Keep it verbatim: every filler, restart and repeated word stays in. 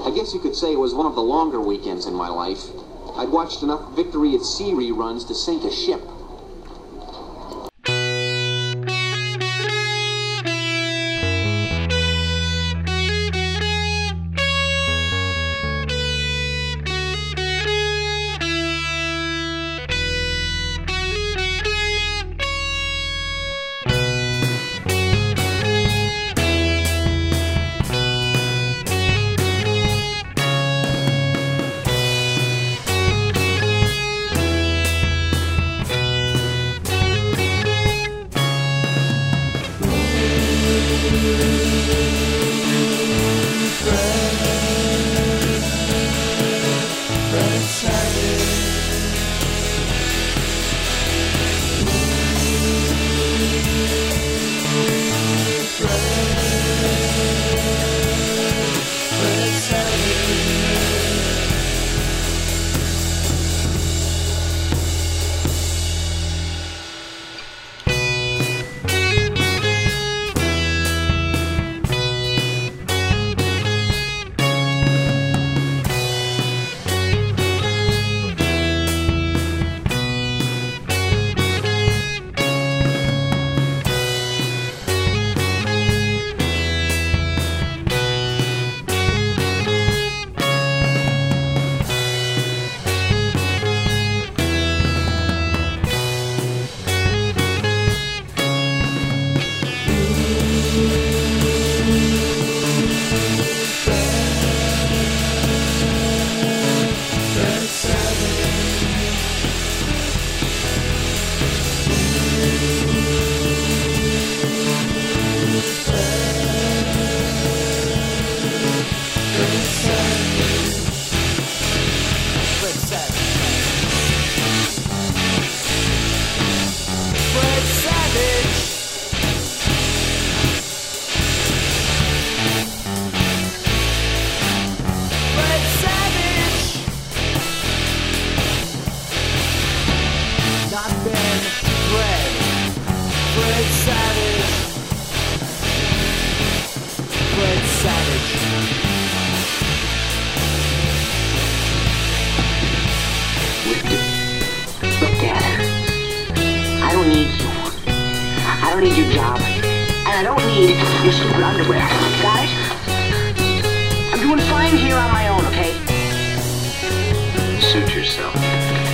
I guess you could say it was one of the longer weekends in my life. I'd watched enough Victory at Sea reruns to sink a ship. don't need your job. And I don't need your stupid underwear. Got it? I'm doing fine here on my own, okay? Suit yourself.